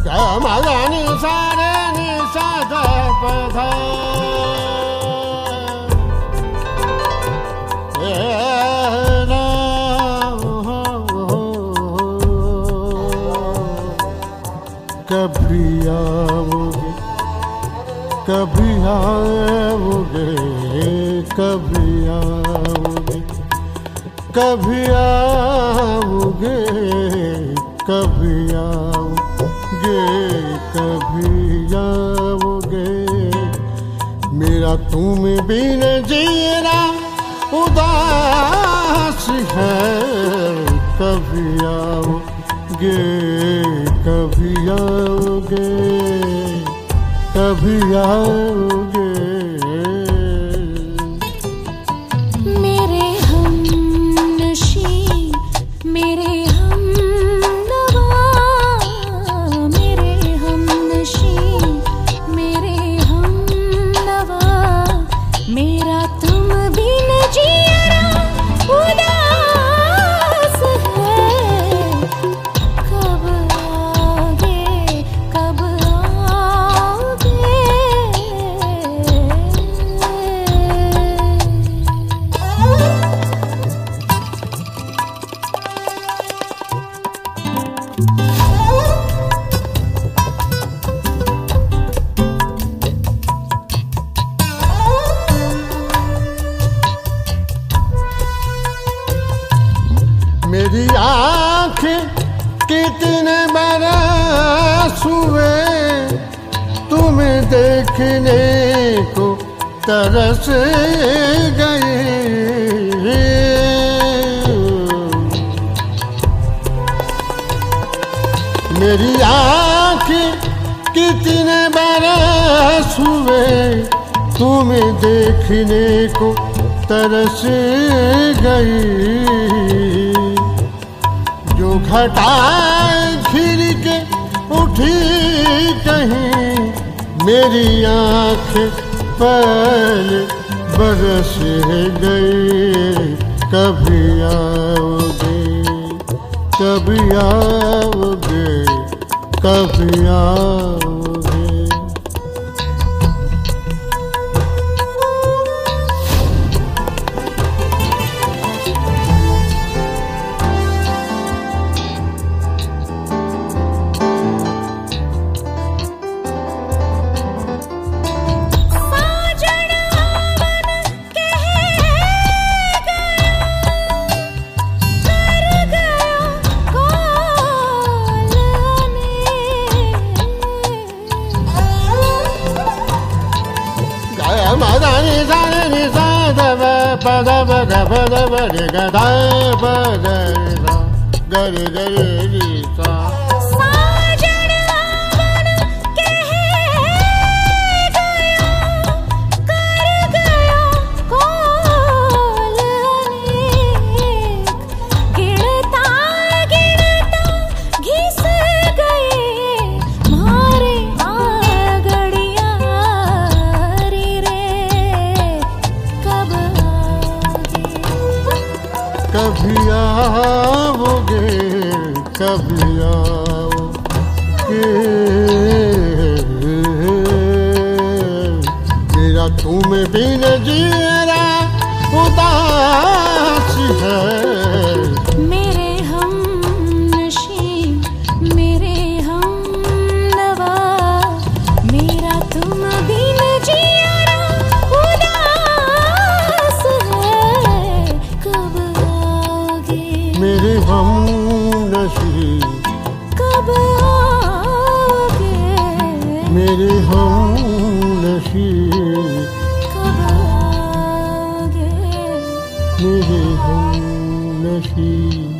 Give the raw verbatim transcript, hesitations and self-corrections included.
मगनि सारे नि सद पध कभी आओगे कभी आओगे कभी आओगे कभी आओगे कभी आओगे कभी आओगे मेरा तुम बिन जीना उदास है कभी आओगे कभी आओगे कभी आओगे मेरे हमनशी मेरे हमनवा मेरे हमनशी मेरे हमनवा मेरा तुम बिन जीना उदास है कब आओगे कब आओगे मेरी आँखें कितने बरस हुए तुम्हें देखने को तरस गए मेरी आँखें कितने बरस हुए तुम्हें देखने को तरस गई जो घटाएं घिर के उठी कहीं मेरी आँखें पहले बरस गई कभी आओगे कभी आओगे कभी आओगे मगनि सारे नि सद पद पद पद पद गदा पद गरि गरि रि सा कभी आओगे कभी आओगे मेरा तुम बिन जीना उदास है मेरे हमनशी मेरे हमनवा मेरा तुम बिन जीना उदास है कब मेरे हमनशी कब आओगे मेरे हमनशी कब आओगे मेरे हमनशी